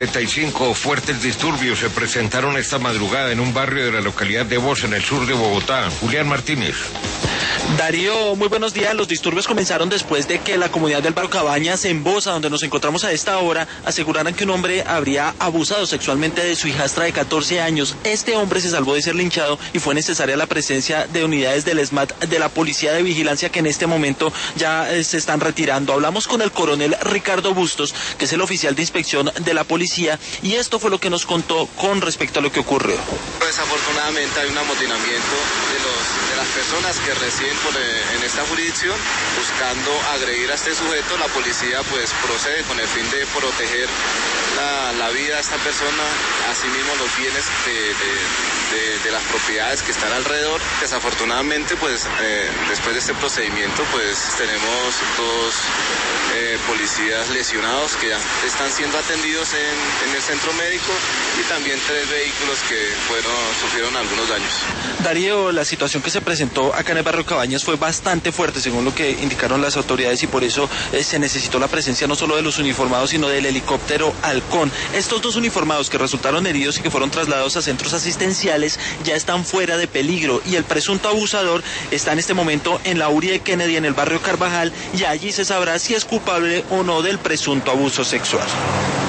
35 fuertes disturbios se presentaron esta madrugada en un barrio de la localidad de Bosa, en el sur de Bogotá. Julián Martínez. Darío, muy buenos días. Los disturbios comenzaron después de que la comunidad del barrio Cabañas, en Bosa, donde nos encontramos a esta hora, aseguraran que un hombre habría abusado sexualmente de su hijastra de 14 años. Este hombre se salvó de ser linchado y fue necesaria la presencia de unidades del SMAT, de la Policía de Vigilancia, que en este momento ya se están retirando. Hablamos con el coronel Ricardo Bustos, que es el oficial de inspección de la policía, y esto fue lo que nos contó con respecto a lo que ocurrió. Desafortunadamente hay un amotinamiento de las personas que residen en esta jurisdicción buscando agredir a este sujeto. La policía pues procede con el fin de proteger la vida de esta persona, asimismo los bienes de las propiedades que están alrededor. Desafortunadamente pues después de este procedimiento pues tenemos dos policías lesionados que ya están siendo atendidos en el centro médico, y también 3 vehículos que sufrieron algunos daños. Darío, la situación que se presentó acá en el barrio Cabañas fue bastante fuerte, según lo que indicaron las autoridades, y por eso se necesitó la presencia no solo de los uniformados, sino del helicóptero Halcón. Estos 2 uniformados que resultaron heridos y que fueron trasladados a centros asistenciales ya están fuera de peligro, y el presunto abusador está en este momento en la URI de Kennedy, en el barrio Carvajal, y allí se sabrá si es culpable o no del presunto abuso sexual.